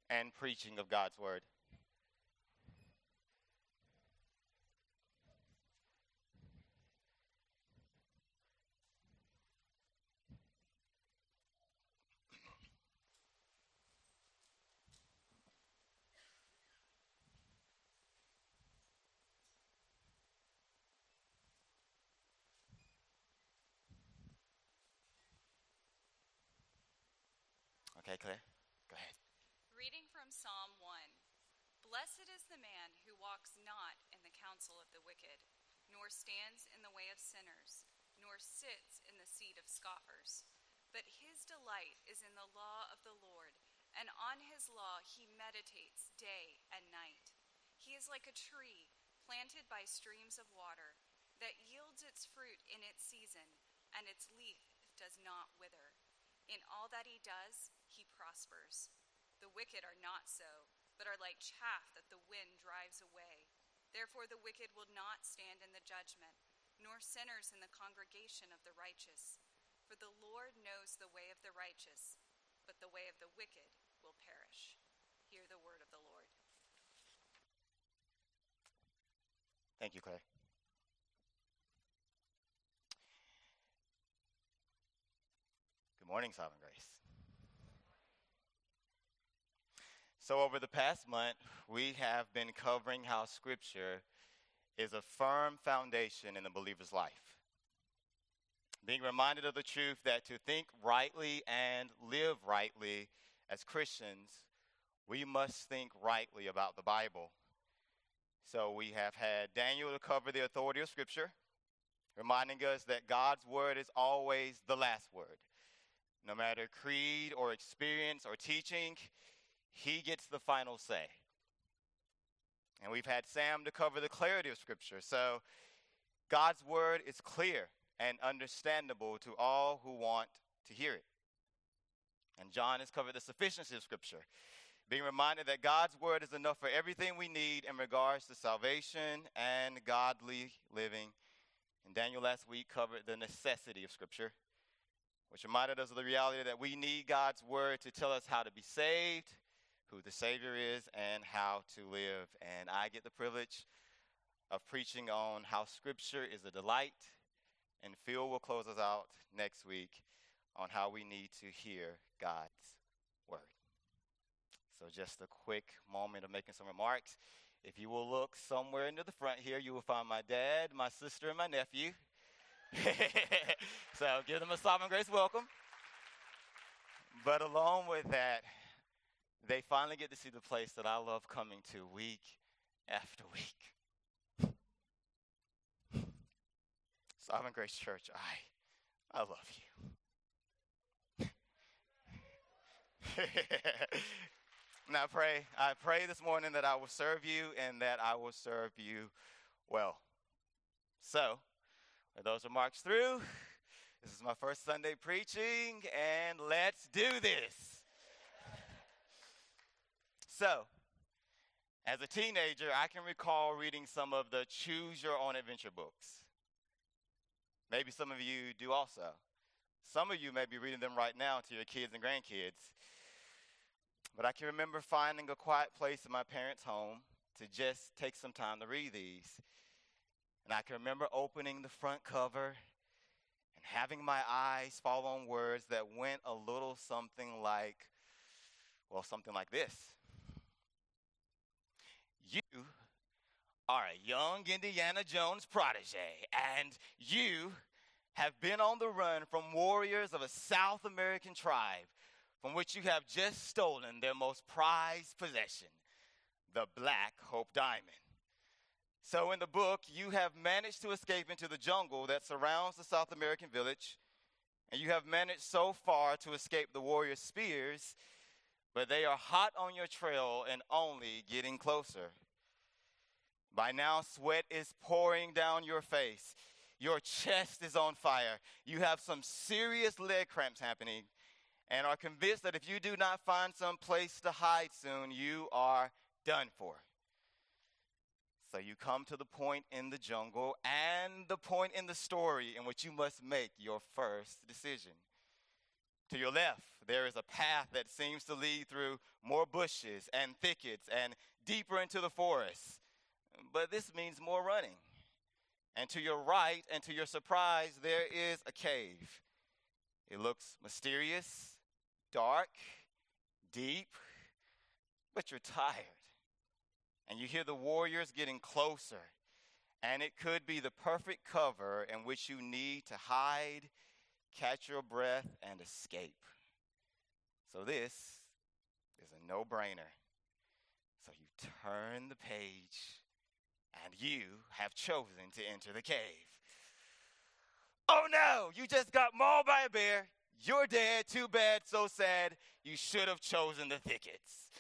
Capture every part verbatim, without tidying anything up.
and preaching of God's word. Okay, Claire, go ahead. Reading from Psalm one. Blessed is the man who walks not in the counsel of the wicked, nor stands in the way of sinners, nor sits in the seat of scoffers. But his delight is in the law of the Lord, and on his law he meditates day and night. He is like a tree planted by streams of water, that yields its fruit in its season, and its leaf does not wither. In all that he does, he prospers. The wicked are not so, but are like chaff that the wind drives away. Therefore the wicked will not stand in the judgment, nor sinners in the congregation of the righteous. For the Lord knows the way of the righteous, but the way of the wicked will perish. Hear the word of the Lord. Thank you, Claire. Good morning, Sovereign Grace. So over the past month, we have been covering how Scripture is a firm foundation in the believer's life. Being reminded of the truth that to think rightly and live rightly as Christians, we must think rightly about the Bible. So we have had Daniel to cover the authority of Scripture, reminding us that God's word is always the last word. No matter creed or experience or teaching, he gets the final say. And we've had Sam to cover the clarity of Scripture. So God's word is clear and understandable to all who want to hear it. And John has covered the sufficiency of Scripture, being reminded that God's word is enough for everything we need in regards to salvation and godly living. And Daniel last week covered the necessity of Scripture, which reminded us of the reality that we need God's word to tell us how to be saved, who the Savior is, and how to live. And I get the privilege of preaching on how Scripture is a delight, and Phil will close us out next week on how we need to hear God's word. So just a quick moment of making some remarks. If you will look somewhere into the front here, you will find my dad, my sister, and my nephew. So give them a Sovereign Grace welcome. But along with that, they finally get to see the place that I love coming to week after week. Sovereign Grace Church, I, I love you. Now I pray, I pray this morning that I will serve you and that I will serve you well. So, with those remarks through, this is my first Sunday preaching, and let's do this. So, as a teenager, I can recall reading some of the Choose Your Own Adventure books. Maybe some of you do also. Some of you may be reading them right now to your kids and grandkids. But I can remember finding a quiet place in my parents' home to just take some time to read these. And I can remember opening the front cover and having my eyes fall on words that went a little something like, well, something like this. You are a young Indiana Jones protege, and you have been on the run from warriors of a South American tribe from which you have just stolen their most prized possession, the Black Hope Diamond. So in the book, you have managed to escape into the jungle that surrounds the South American village, and you have managed so far to escape the warriors' spears, but they are hot on your trail and only getting closer. By now, sweat is pouring down your face. Your chest is on fire. You have some serious leg cramps happening and are convinced that if you do not find some place to hide soon, you are done for. So you come to the point in the jungle and the point in the story in which you must make your first decision. To your left, there is a path that seems to lead through more bushes and thickets and deeper into the forest. But this means more running. And to your right, and to your surprise, there is a cave. It looks mysterious, dark, deep, but you're tired. And you hear the warriors getting closer. And it could be the perfect cover in which you need to hide, catch your breath, and escape. So this is a no-brainer. So you turn the page, and you have chosen to enter the cave. Oh no, you just got mauled by a bear. You're dead. Too bad, so sad. You should have chosen the thickets.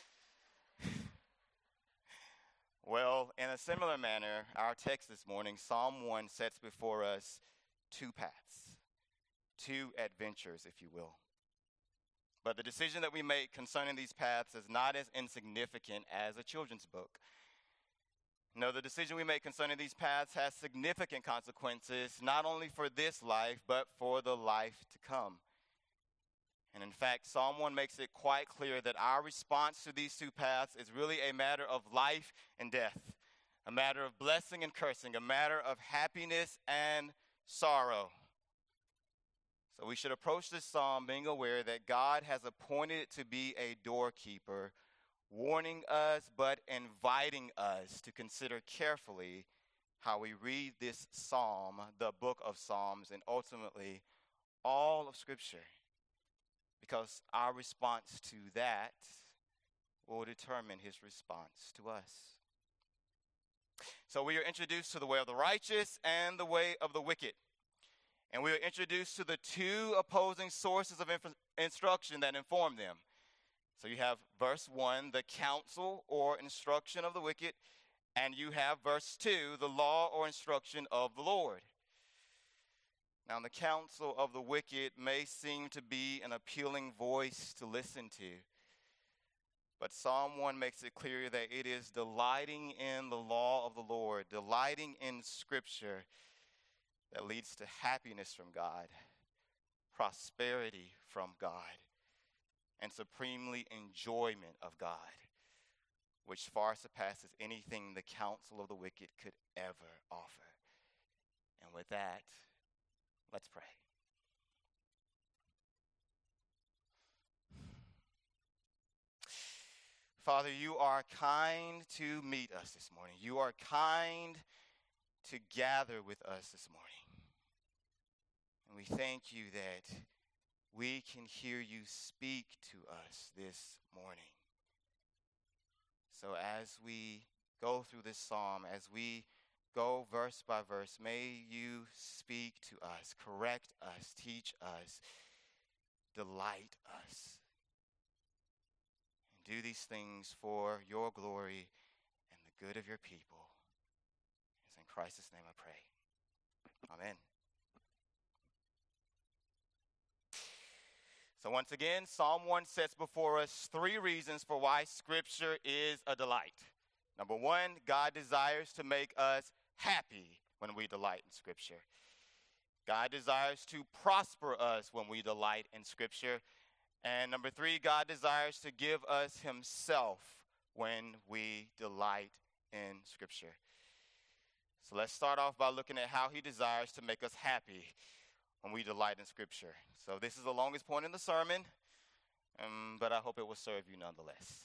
Well, in a similar manner, our text this morning, Psalm one, sets before us two paths, two adventures, if you will. But the decision that we make concerning these paths is not as insignificant as a children's book. No, the decision we make concerning these paths has significant consequences, not only for this life, but for the life to come. And in fact, Psalm one makes it quite clear that our response to these two paths is really a matter of life and death, a matter of blessing and cursing, a matter of happiness and sorrow. So we should approach this psalm being aware that God has appointed it to be a doorkeeper, warning us but inviting us to consider carefully how we read this psalm, the book of Psalms, and ultimately all of Scripture. Because our response to that will determine his response to us. So we are introduced to the way of the righteous and the way of the wicked. And we are introduced to the two opposing sources of inf- instruction that inform them. So you have verse one, the counsel or instruction of the wicked, and you have verse two, the law or instruction of the Lord. Now, the counsel of the wicked may seem to be an appealing voice to listen to, but Psalm one makes it clear that it is delighting in the law of the Lord, delighting in Scripture that leads to happiness from God, prosperity from God, and supremely enjoyment of God, which far surpasses anything the counsel of the wicked could ever offer. And with that, let's pray. Father, you are kind to meet us this morning. You are kind to gather with us this morning. And we thank you that we can hear you speak to us this morning. So as we go through this psalm, as we go verse by verse, may you speak to us, correct us, teach us, delight us. And do these things for your glory and the good of your people. It's in Christ's name I pray. Amen. So once again, Psalm one sets before us three reasons for why Scripture is a delight. Number one, God desires to make us happy when we delight in Scripture. God desires to prosper us when we delight in Scripture. And number three, God desires to give us himself when we delight in Scripture. So let's start off by looking at how he desires to make us happy when we delight in Scripture. So this is the longest point in the sermon, um, but I hope it will serve you nonetheless.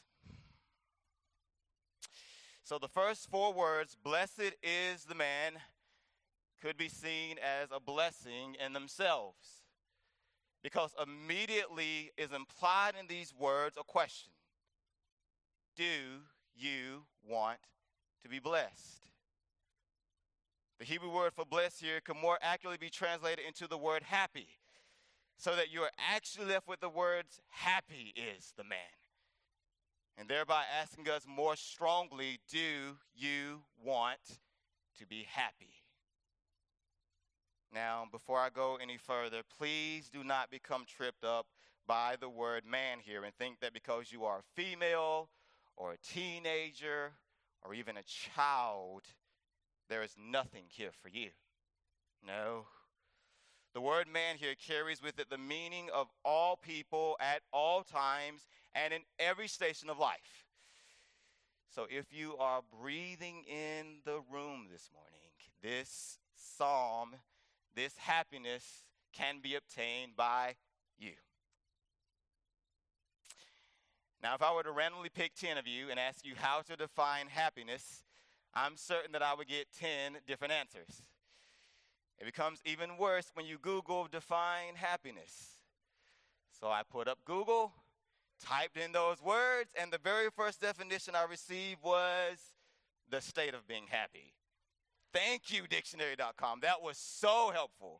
So the first four words, blessed is the man, could be seen as a blessing in themselves, because immediately is implied in these words a question. Do you want to be blessed? The Hebrew word for blessed here could more accurately be translated into the word happy, so that you are actually left with the words, happy is the man. And thereby asking us more strongly, do you want to be happy? Now, before I go any further, please do not become tripped up by the word man here and think that because you are a female or a teenager or even a child, there is nothing here for you. No. The word man here carries with it the meaning of all people at all times and in every station of life. So if you are breathing in the room this morning, this psalm, this happiness can be obtained by you. Now, if I were to randomly pick ten of you and ask you how to define happiness, I'm certain that I would get ten different answers. It becomes even worse when you Google define happiness. So I put up Google, typed in those words, and the very first definition I received was the state of being happy. Thank you, dictionary dot com. That was so helpful.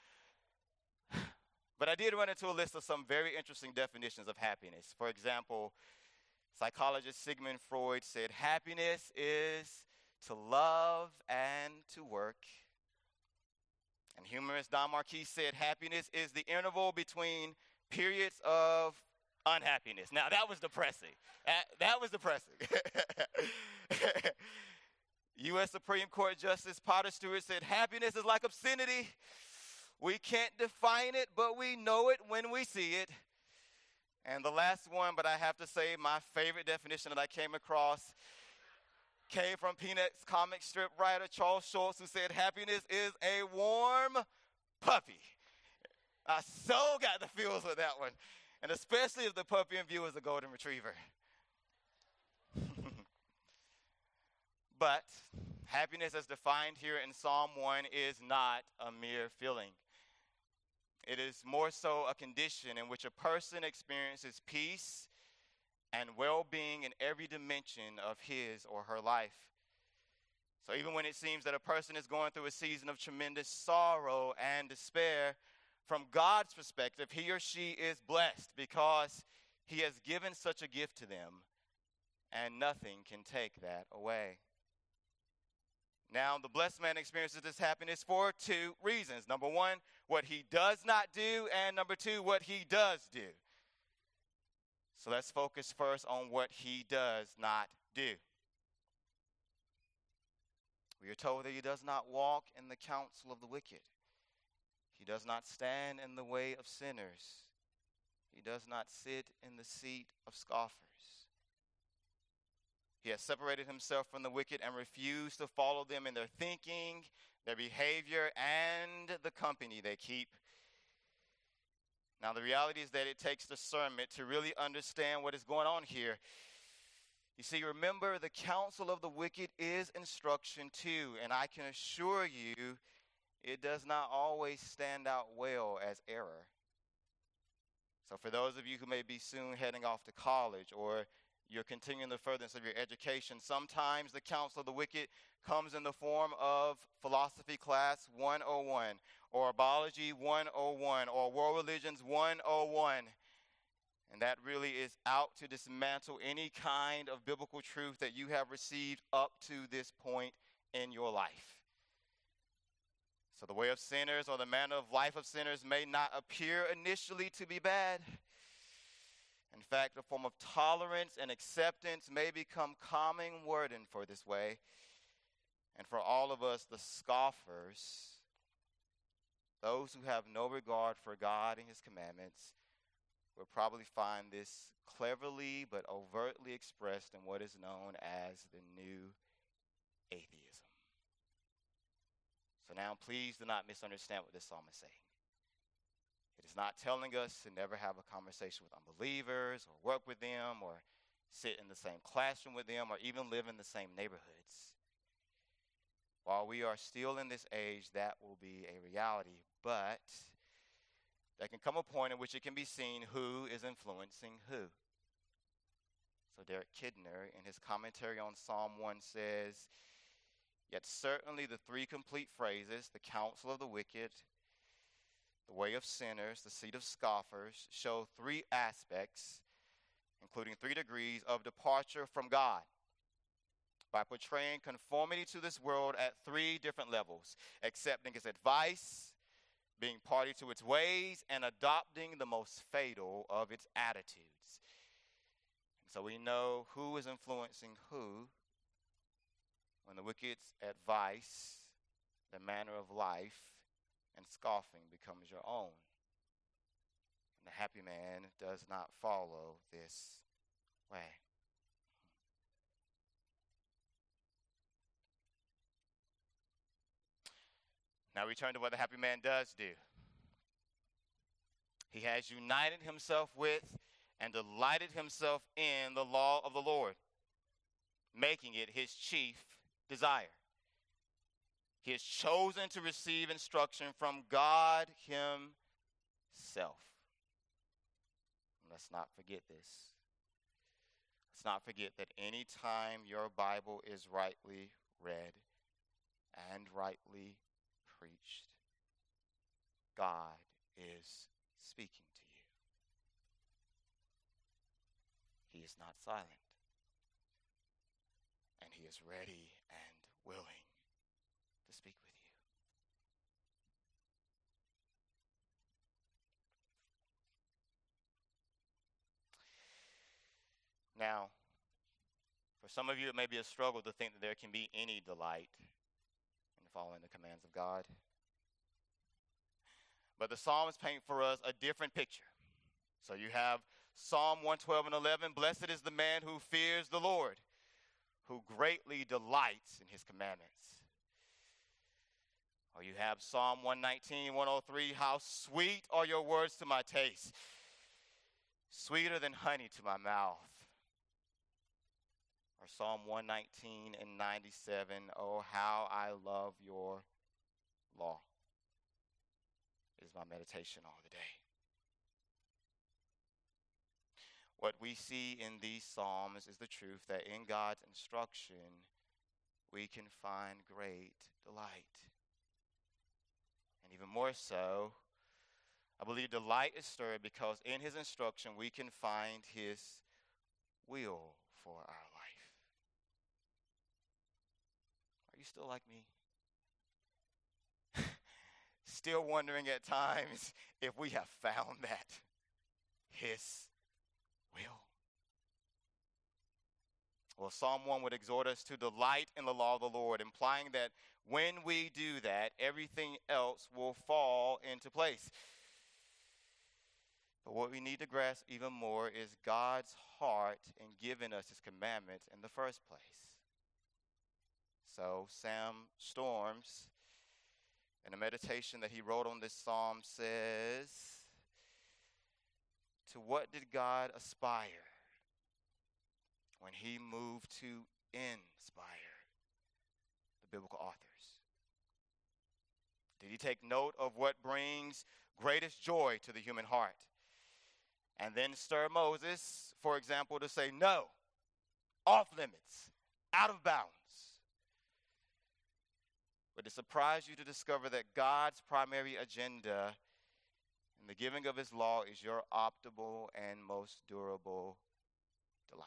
But I did run into a list of some very interesting definitions of happiness. For example, psychologist Sigmund Freud said, happiness is to love and to work. And humorist Don Marquis said, happiness is the interval between periods of unhappiness. Now, that was depressing. That, that was depressing. U S Supreme Court Justice Potter Stewart said, happiness is like obscenity. We can't define it, but we know it when we see it. And the last one, but I have to say my favorite definition that I came across came from Peanuts comic strip writer Charles Schulz, who said, happiness is a warm puppy. I so got the feels with that one, and especially if the puppy in view is a golden retriever. But happiness as defined here in Psalm one is not a mere feeling. It is more so a condition in which a person experiences peace and well-being in every dimension of his or her life. So even when it seems that a person is going through a season of tremendous sorrow and despair, from God's perspective, he or she is blessed because he has given such a gift to them, and nothing can take that away. Now, the blessed man experiences this happiness for two reasons. Number one, what he does not do, and number two, what he does do. So let's focus first on what he does not do. We are told that he does not walk in the counsel of the wicked. He does not stand in the way of sinners. He does not sit in the seat of scoffers. He has separated himself from the wicked and refused to follow them in their thinking, their behavior, and the company they keep. Now, the reality is that it takes discernment to really understand what is going on here. You see, remember, the counsel of the wicked is instruction too, and I can assure you it does not always stand out well as error. So for those of you who may be soon heading off to college, or you're continuing the furtherance of your education, sometimes the counsel of the wicked comes in the form of philosophy class one oh one, or biology one oh one, or world religions one oh one. And that really is out to dismantle any kind of biblical truth that you have received up to this point in your life. So the way of sinners, or the manner of life of sinners, may not appear initially to be bad. In fact, a form of tolerance and acceptance may become common wording for this way. And for all of us, the scoffers, those who have no regard for God and his commandments, will probably find this cleverly but overtly expressed in what is known as the new atheism. So now, please do not misunderstand what this psalm is saying. It is not telling us to never have a conversation with unbelievers, or work with them, or sit in the same classroom with them, or even live in the same neighborhoods. While we are still in this age, that will be a reality, but there can come a point in which it can be seen who is influencing who. So Derek Kidner, in his commentary on Psalm one, says, "Yet certainly the three complete phrases, the counsel of the wicked, the way of sinners, the seat of scoffers, show three aspects, including three degrees of departure from God, by portraying conformity to this world at three different levels: accepting its advice, being party to its ways, and adopting the most fatal of its attitudes." And so we know who is influencing who when the wicked's advice, the manner of life, and scoffing becomes your own. And the happy man does not follow this way. Now we turn to what the happy man does do. He has united himself with and delighted himself in the law of the Lord, making it his chief desire. He has chosen to receive instruction from God himself. Let's not forget this. Let's not forget that any time your Bible is rightly read and rightly preached, God is speaking to you. He is not silent, and he is ready and willing to speak with you. Now, for some of you, it may be a struggle to think that there can be any delight in following the commands of God. But the Psalms paint for us a different picture. So you have Psalm one twelve and eleven, blessed is the man who fears the Lord, who greatly delights in his commandments. Or you have Psalm one nineteen, one oh three, how sweet are your words to my taste, sweeter than honey to my mouth. Or Psalm one nineteen and ninety-seven, oh, how I love your law. It is my meditation all the day. What we see in these Psalms is the truth that in God's instruction, we can find great delight. And even more so, I believe delight is stirred because in his instruction, we can find his will for our life. Are you still like me? Still wondering at times if we have found that, his will. Well, Psalm one would exhort us to delight in the law of the Lord, implying that when we do that, everything else will fall into place. But what we need to grasp even more is God's heart in giving us his commandments in the first place. So Sam Storms, in a meditation that he wrote on this psalm, says, to what did God aspire when he moved to inspire the biblical authors? Did he take note of what brings greatest joy to the human heart? And then stir Moses, for example, to say, no, off limits, out of bounds. Would it surprise you to discover that God's primary agenda in the giving of his law is your optimal and most durable delight?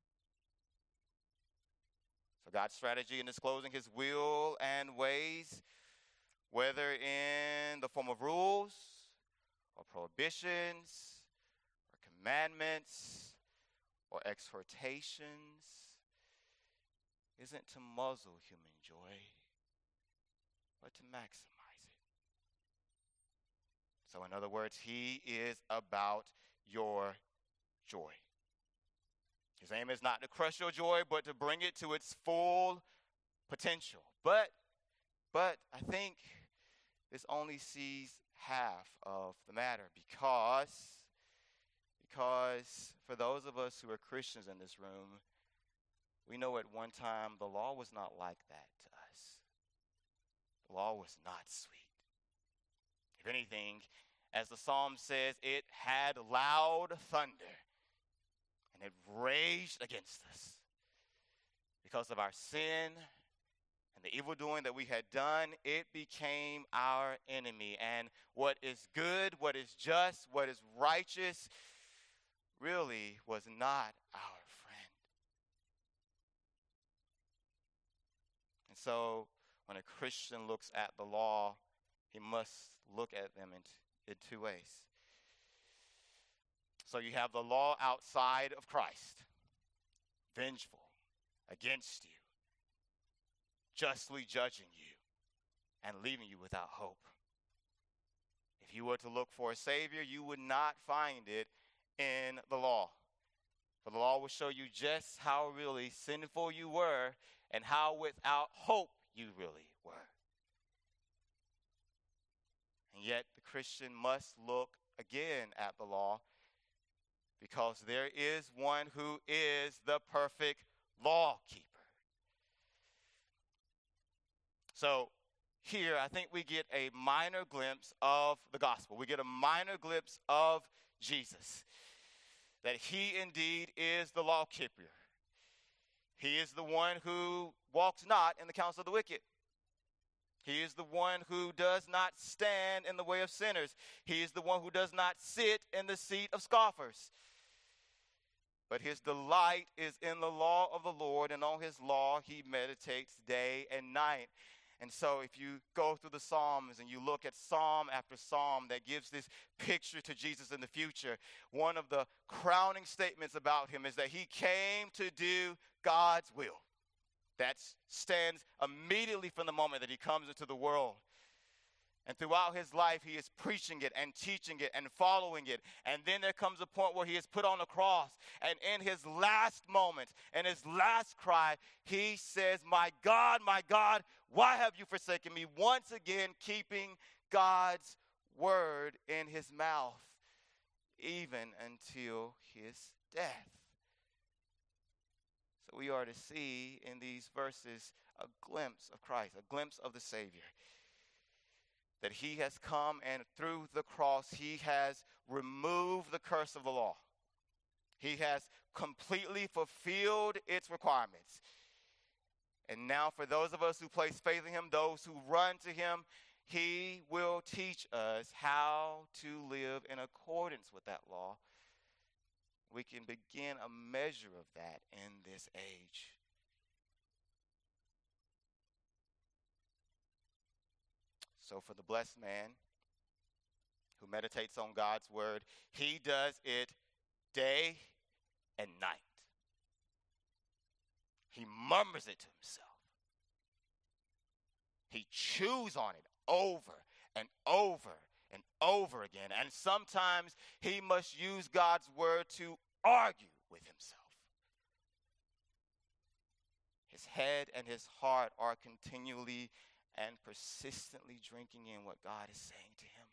So God's strategy in disclosing his will and ways, whether in the form of rules or prohibitions or commandments or exhortations, isn't to muzzle human joy, but to maximize it. So in other words, he is about your joy. His aim is not to crush your joy, but to bring it to its full potential. But, but I think this only sees half of the matter because, because for those of us who are Christians in this room, we know at one time the law was not like that to us. The law was not sweet. If anything, as the psalm says, it had loud thunder and it raged against us because of our sin and the evil doing that we had done. It became our enemy, and what is good, what is just, what is righteous really was not our friend. And so when a Christian looks at the law, he must look at them in, in two ways. So you have the law outside of Christ, vengeful against you, justly judging you and leaving you without hope. If you were to look for a Savior, you would not find it in the law. For the law will show you just how really sinful you were and how without hope you really were. And yet the Christian must look again at the law, because there is one who is the perfect law keeper. So here, I think we get a minor glimpse of the gospel. We get a minor glimpse of Jesus, that he indeed is the law keeper. He is the one who walks not in the counsel of the wicked. He is the one who does not stand in the way of sinners. He is the one who does not sit in the seat of scoffers. But his delight is in the law of the Lord, and on his law he meditates day and night. And so if you go through the Psalms and you look at psalm after psalm that gives this picture to Jesus in the future, one of the crowning statements about him is that he came to do God's will. That stands immediately from the moment that he comes into the world. And throughout his life, he is preaching it and teaching it and following it. And then there comes a point where he is put on the cross. And in his last moments, in his last cry, he says, "My God, my God, why have you forsaken me?" Once again, keeping God's word in his mouth, even until his death. So we are to see in these verses a glimpse of Christ, a glimpse of the Savior. That he has come, and through the cross he has removed the curse of the law. He has completely fulfilled its requirements. And now for those of us who place faith in him, those who run to him, he will teach us how to live in accordance with that law. We can begin a measure of that in this age. So for the blessed man who meditates on God's word, he does it day and night. He murmurs it to himself. He chews on it over and over and over again. And sometimes he must use God's word to argue with himself. His head and his heart are continually and persistently drinking in what God is saying to him.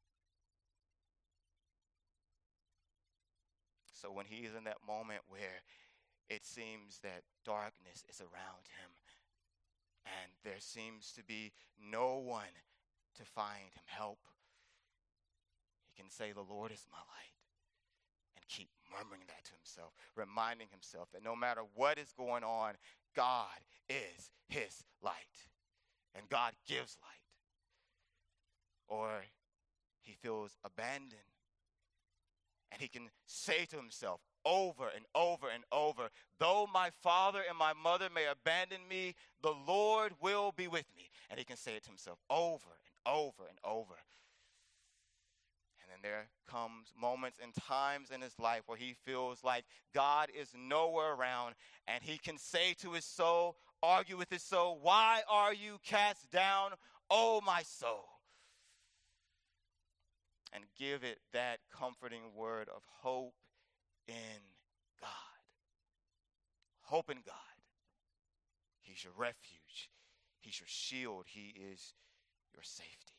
So when he is in that moment where it seems that darkness is around him and there seems to be no one to find him help, he can say, "The Lord is my light," and keep murmuring that to himself, reminding himself that no matter what is going on, God is his light. And God gives light. Or he feels abandoned. And he can say to himself over and over and over, "Though my father and my mother may abandon me, the Lord will be with me." And he can say it to himself over and over and over. And then there comes moments and times in his life where he feels like God is nowhere around. And he can say to his soul, argue with his soul, "Why are you cast down, O my soul?" And give it that comforting word of hope in God. Hope in God. He's your refuge. He's your shield. He is your safety.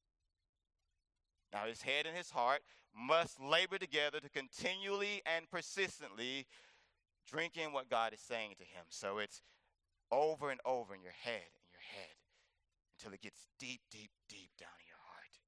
Now his head and his heart must labor together to continually and persistently drink in what God is saying to him. So it's over and over in your head, in your head, until it gets deep, deep, deep down in your heart.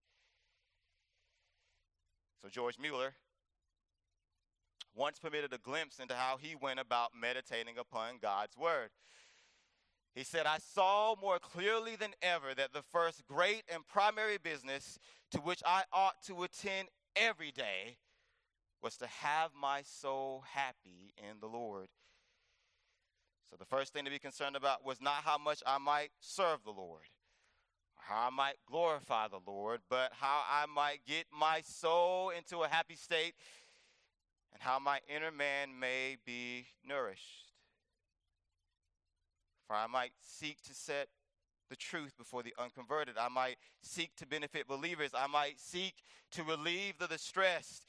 So George Mueller once permitted a glimpse into how he went about meditating upon God's word. He said, "I saw more clearly than ever that the first great and primary business to which I ought to attend every day was to have my soul happy in the Lord." So the first thing to be concerned about was not how much I might serve the Lord, or how I might glorify the Lord, but how I might get my soul into a happy state and how my inner man may be nourished. For I might seek to set the truth before the unconverted. I might seek to benefit believers. I might seek to relieve the distressed.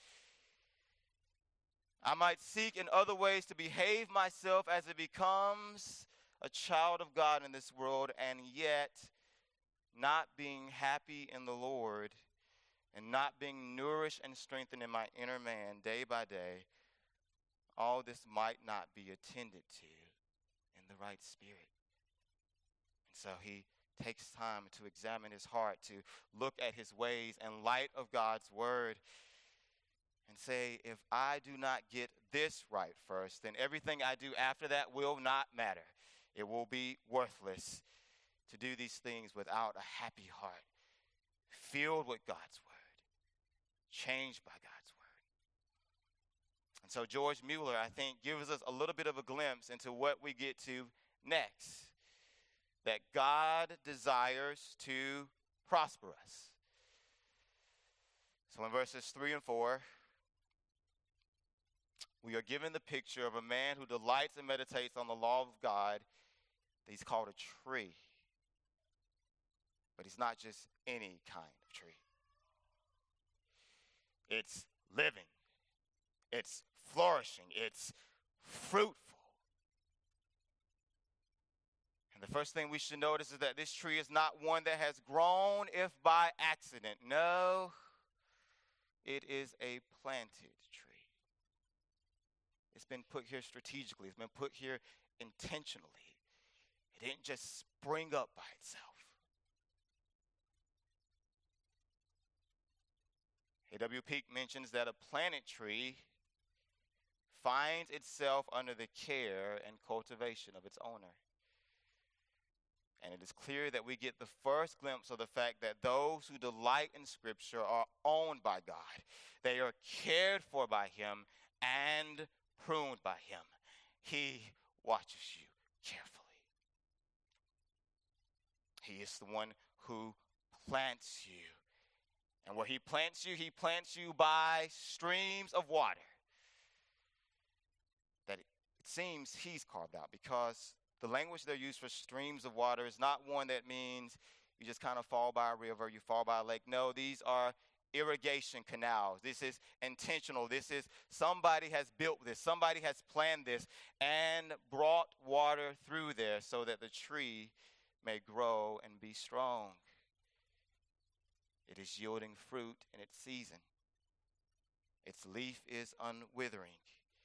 I might seek in other ways to behave myself as it becomes a child of God in this world, and yet not being happy in the Lord and not being nourished and strengthened in my inner man day by day. All this might not be attended to in the right spirit. And so he takes time to examine his heart, to look at his ways in light of God's word, and say, if I do not get this right first, then everything I do after that will not matter. It will be worthless to do these things without a happy heart, filled with God's word, changed by God's word. And so George Mueller, I think, gives us a little bit of a glimpse into what we get to next, that God desires to prosper us. So in verses three and four, we are given the picture of a man who delights and meditates on the law of God. He's called a tree. But he's not just any kind of tree. It's living. It's flourishing. It's fruitful. And the first thing we should notice is that this tree is not one that has grown if by accident. No, it is a planted tree. It's been put here strategically. It's been put here intentionally. It didn't just spring up by itself. A W Peak mentions that a planted tree finds itself under the care and cultivation of its owner. And it is clear that we get the first glimpse of the fact that those who delight in Scripture are owned by God. They are cared for by Him and pruned by Him. He watches you carefully. He is the one who plants you. And where He plants you, He plants you by streams of water that it, it seems He's carved out, because the language they use for streams of water is not one that means you just kind of fall by a river, you fall by a lake. No, these are irrigation canals. This is intentional. This is somebody has built this. Somebody has planned this and brought water through there so that the tree may grow and be strong. It is yielding fruit in its season. Its leaf is unwithering.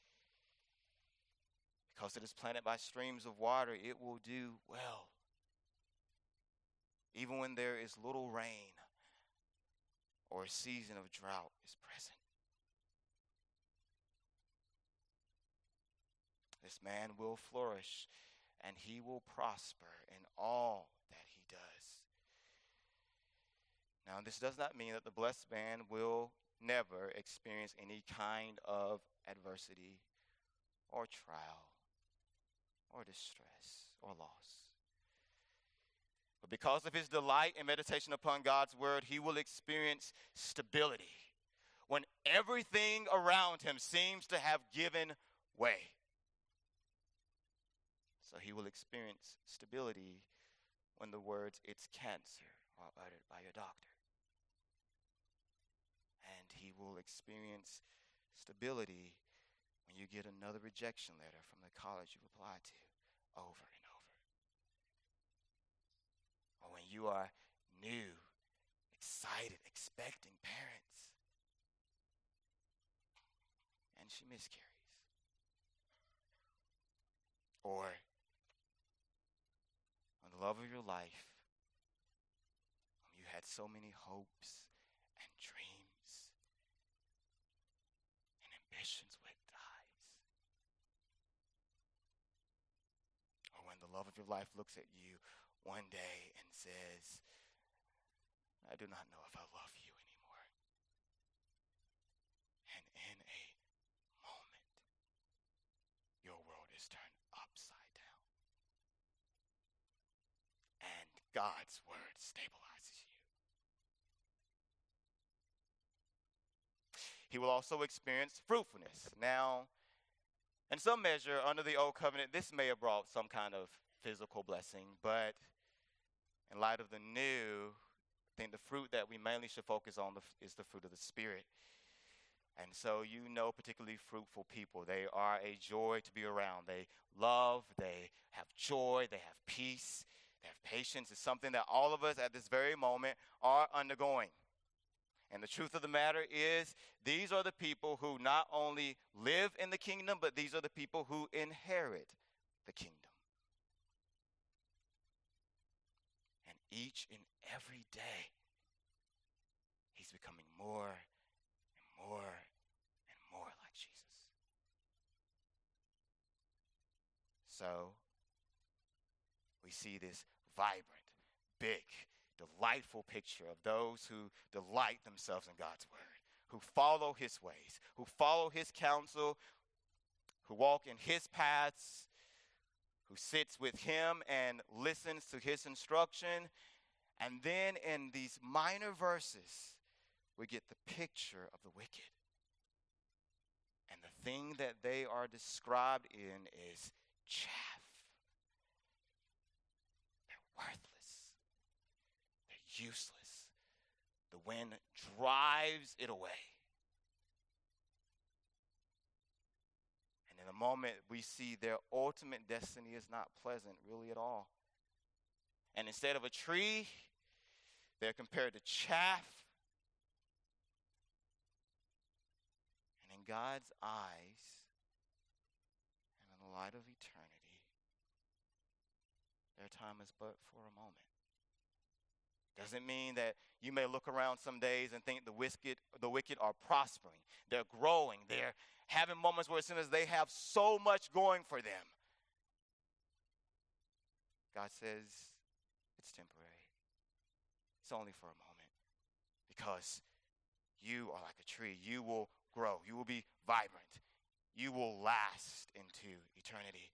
Because it is planted by streams of water, it will do well. Even when there is little rain or a season of drought is present. This man will flourish and he will prosper in all that he does. Now, this does not mean that the blessed man will never experience any kind of adversity or trial or distress or loss. But because of his delight and meditation upon God's word, he will experience stability when everything around him seems to have given way. So he will experience stability when the words, "it's cancer," are uttered by your doctor. And he will experience stability when you get another rejection letter from the college you've applied to over and over. Or when you are new, excited, expecting parents, and she miscarries. Or when the love of your life, when you had so many hopes and dreams and ambitions with dies. Or when the love of your life looks at you one day and says, "I do not know if I love you anymore." And in a moment, your world is turned upside down. And God's word stabilizes you. He will also experience fruitfulness. Now, in some measure, under the old covenant, this may have brought some kind of physical blessing, but in light of the new, I think the fruit that we mainly should focus on the, is the fruit of the Spirit. And so you know particularly fruitful people. They are a joy to be around. They love, they have joy, they have peace, they have patience. It's something that all of us at this very moment are undergoing. And the truth of the matter is, these are the people who not only live in the kingdom, but these are the people who inherit the kingdom. And each and every day, he's becoming more and more and more like Jesus. So, we see this vibrant, big, delightful picture of those who delight themselves in God's word, who follow his ways, who follow his counsel, who walk in his paths, who sits with him and listens to his instruction. And then in these minor verses, we get the picture of the wicked. And the thing that they are described in is chaff. They're worthless. They're useless. The wind drives it away. And in a moment, we see their ultimate destiny is not pleasant really at all. And instead of a tree, they're compared to chaff. And in God's eyes, and in the light of eternity, their time is but for a moment. Doesn't mean that you may look around some days and think the wicked, the wicked are prospering. They're growing. They're having moments where it seems as they have so much going for them. God says it's temporary. It's only for a moment, because you are like a tree. You will grow. You will be vibrant. You will last into eternity.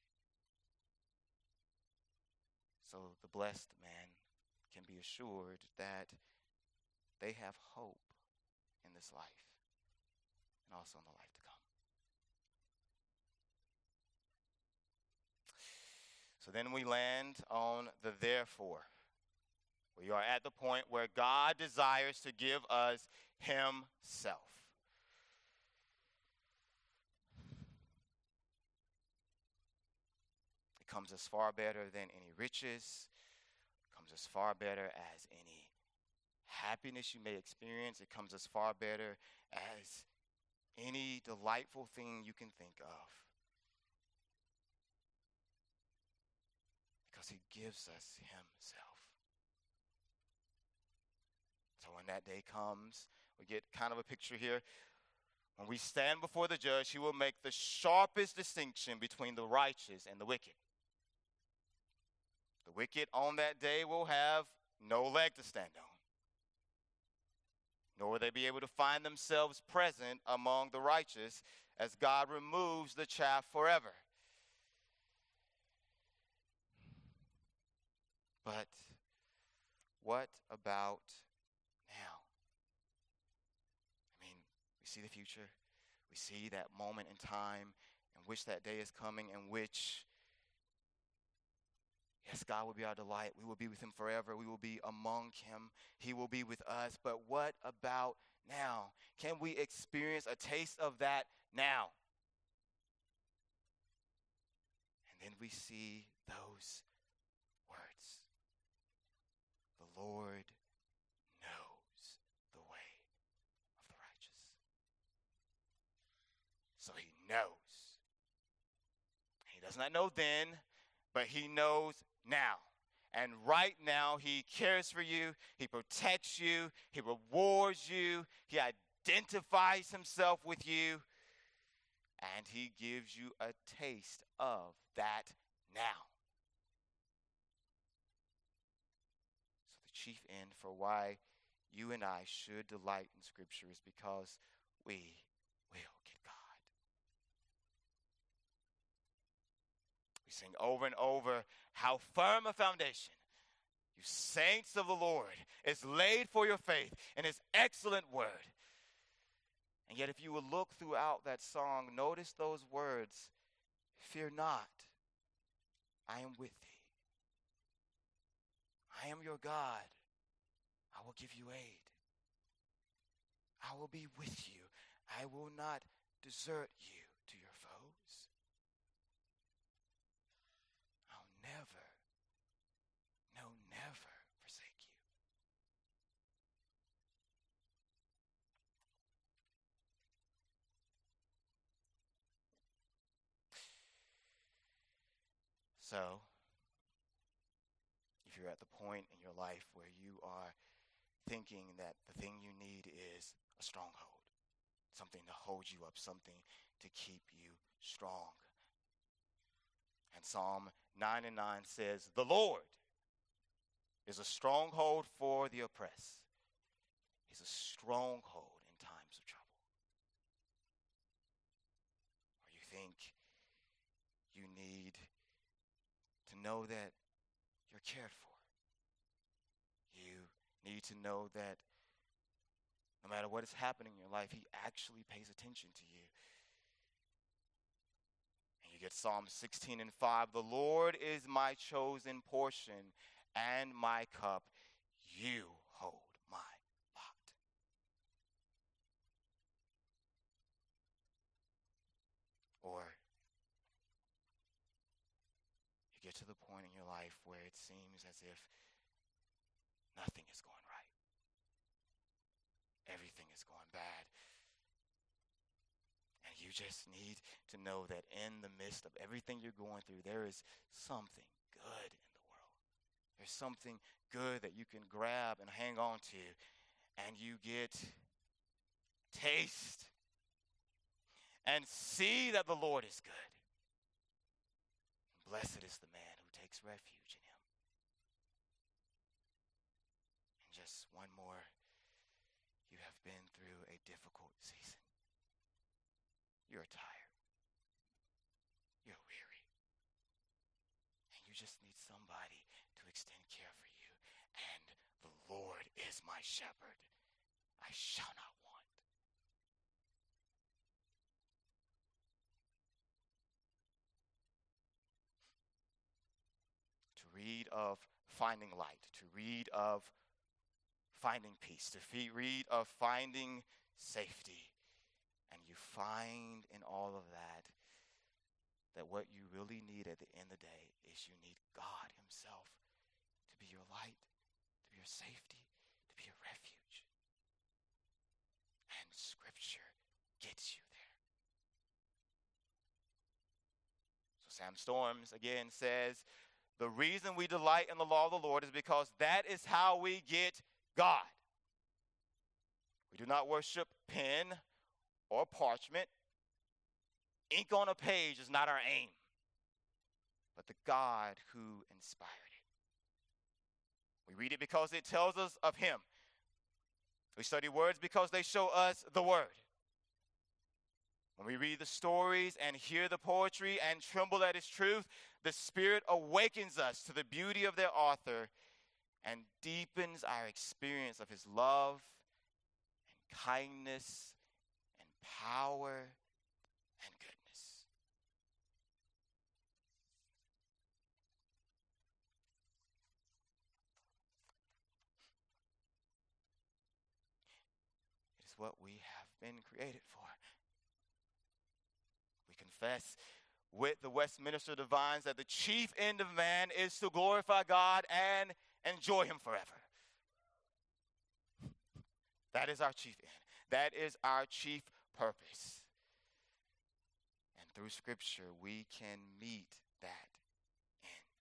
So the blessed man can be assured that they have hope in this life and also in the life to come. So then we land on the therefore. We are at the point where God desires to give us himself. It comes as far better than any riches. It comes as far better as any happiness you may experience. It comes as far better as any delightful thing you can think of. Because he gives us himself. So when that day comes, we get kind of a picture here. When we stand before the judge, he will make the sharpest distinction between the righteous and the wicked. The wicked on that day will have no leg to stand on, nor will they be able to find themselves present among the righteous, as God removes the chaff forever. But what about now? I mean, we see the future. We see that moment in time in which that day is coming, in which, yes, God will be our delight. We will be with him forever. We will be among him. He will be with us. But what about now? Can we experience a taste of that now? And then we see those words. The Lord knows the way of the righteous. So he knows. He does not know then, but he knows now. And right now, he cares for you. He protects you. He rewards you. He identifies himself with you. And he gives you a taste of that now. So the chief end for why you and I should delight in Scripture is because we will get God. We sing over and over, how firm a foundation, you saints of the Lord, is laid for your faith in his excellent word. And yet if you will look throughout that song, notice those words, fear not, I am with thee. I am your God. I will give you aid. I will be with you. I will not desert you to your foes. I'll never, no, never forsake you. So, if you're at the point in your life where you are thinking that the thing you need is a stronghold, something to hold you up, something to keep you strong. And Psalm ninety-nine says, the Lord is a stronghold for the oppressed. He's a stronghold in times of trouble. Or you think you need to know that you're cared for. You need to know that no matter what is happening in your life, he actually pays attention to you. And you get Psalm sixteen and five. The Lord is my chosen portion and my cup. You hold my lot. Or you get to the point in your life where it seems as if nothing is going right. Everything is going bad. And you just need to know that in the midst of everything you're going through, there is something good in the world. There's something good that you can grab and hang on to, and you get taste and see that the Lord is good. Blessed is the man who takes refuge in him. And just one more. You have been through a difficult season. You're tired. You're weary. And you just need somebody to extend care for you. And the Lord is my shepherd. I shall not want. To read of finding light, to read of finding peace, to read of finding safety. And you find in all of that that what you really need at the end of the day is you need God himself to be your light, to be your safety, to be your refuge. And Scripture gets you there. So Sam Storms again says, the reason we delight in the law of the Lord is because that is how we get God. We do not worship pen or parchment. Ink on a page is not our aim, but the God who inspired it. We read it because it tells us of him. We study words because they show us the word. When we read the stories and hear the poetry and tremble at its truth, the Spirit awakens us to the beauty of their author and deepens our experience of his love and kindness and power and goodness. It is what we have been created for. We confess with the Westminster Divines that the chief end of man is to glorify God and enjoy him forever. That is our chief end. That is our chief purpose. And through Scripture, we can meet that end.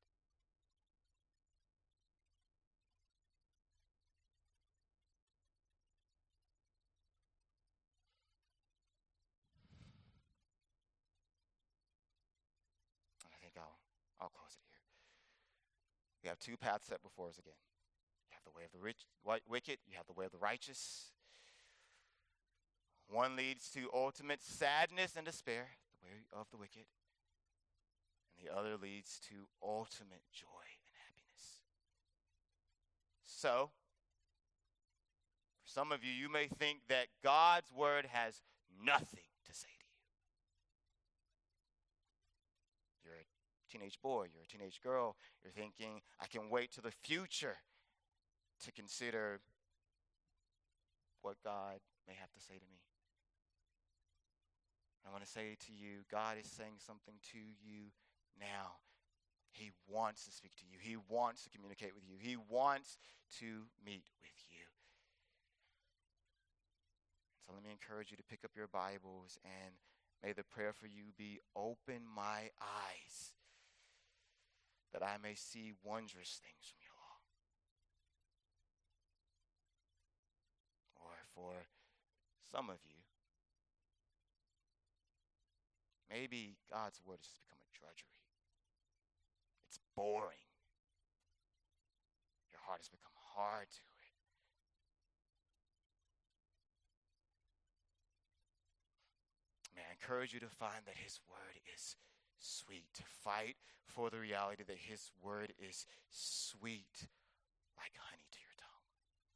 And I think I'll, I'll close it here. We have two paths set before us again. You have the way of the rich, wicked. You have the way of the righteous. One leads to ultimate sadness and despair, the way of the wicked. And the other leads to ultimate joy and happiness. So, for some of you, you may think that God's word has nothing to say to you. You're teenage boy, you're a teenage girl, you're thinking, I can wait to the future to consider what God may have to say to me. I want to say to you, God is saying something to you now. He wants to speak to you. He wants to communicate with you. He wants to meet with you. So let me encourage you to pick up your Bibles, and may the prayer for you be, open my eyes that I may see wondrous things from your law. Or for some of you, maybe God's word has just become a drudgery. It's boring. Your heart has become hard to it. May I encourage you to find that his word is sweet, to fight for the reality that his word is sweet like honey to your tongue.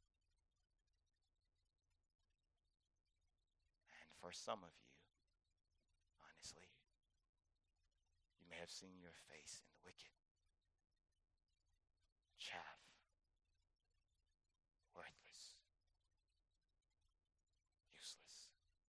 And for some of you, honestly, you may have seen your face in the wicked. Chaff, worthless, useless.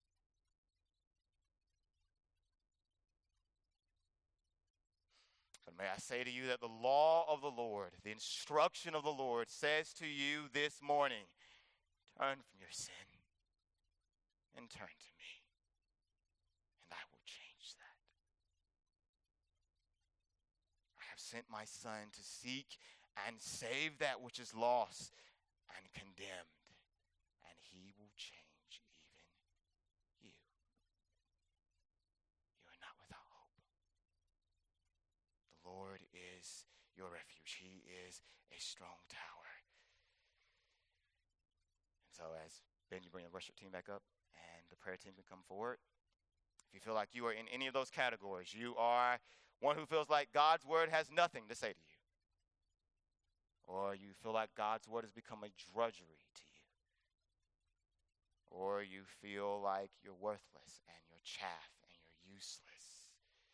But may I say to you that the law of the Lord, the instruction of the Lord says to you this morning, turn from your sin and turn to me, and I will change that. I have sent my Son to seek and save that which is lost and condemned, and he will change even you. You are not without hope. The Lord is your refuge. He is a strong tower. And so as Ben, you bring the worship team back up and the prayer team can come forward. If you feel like you are in any of those categories, you are one who feels like God's word has nothing to say to you, or you feel like God's word has become a drudgery to you, or you feel like you're worthless and you're chaff and you're useless,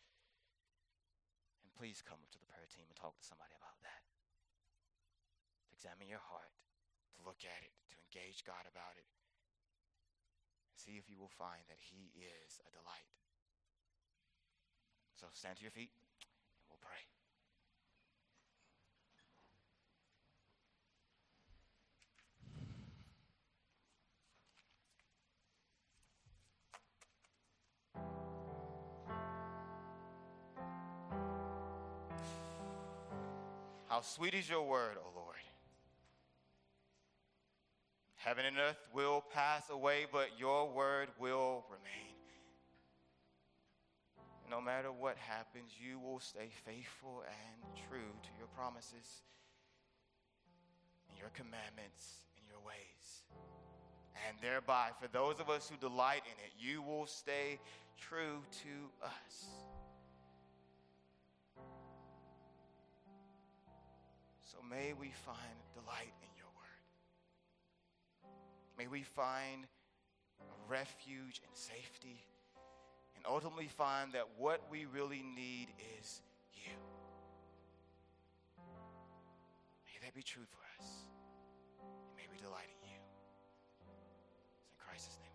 and please come up to the prayer team and talk to somebody about that. To examine your heart, to look at it, to engage God about it, and see if you will find that he is a delight. So stand to your feet and we'll pray. How sweet is your word, O Lord. Heaven and earth will pass away, but your word will remain. No matter what happens, you will stay faithful and true to your promises and your commandments and your ways. And thereby, for those of us who delight in it, you will stay true to us. So may we find delight in your word. May we find refuge and safety, and ultimately find that what we really need is you. May that be true for us. And may we delight in you. It's in Christ's name.